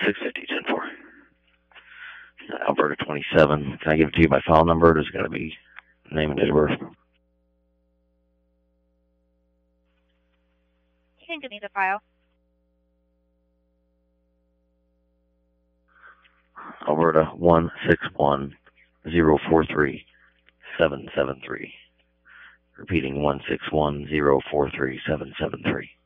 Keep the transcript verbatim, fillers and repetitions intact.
six fifty, ten four. Alberta twenty-seven. Can I give it to you by file number? There's got to be name and date of birth. You can give me the file. Alberta one six one zero four three seven seven three. Repeating one six one zero four three seven seven three.